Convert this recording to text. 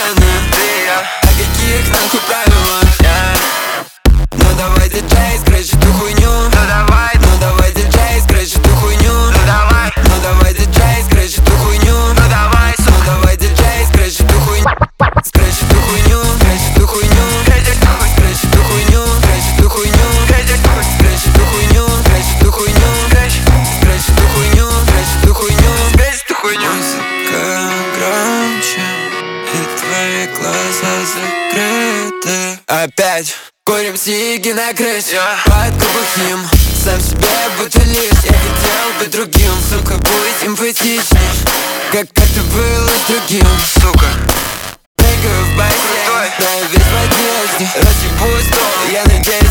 стороны. О каких нахуй правилах? Ну давай, диджей, скрэч эту хуйню. Ну давай, диджей, скрэч эту хуйню. Ну давай, диджей, скрэч эту хуйню. Ну давай, диджей, скрэч эту хуйню. Скрэч эту хуйню, скрэч эту хуйню. Скрэч эту хуйню, скрэч эту хуйню. Скрэч эту хуйню, скрэч эту хуйню. Скрэч эту хуйню, скрэч эту хуйню. Скрэч эту хуйню. Музыка громче, и твои глаза закрыты. Опять курим сиги на крыше, под глухим. Сам себе будто лишь. Я хотел быть другим, сука, будь симпатичней, как это было с другим. Сука, прыгаю в бассейн, да, весь в одежде. Разъебу стол, я надеюсь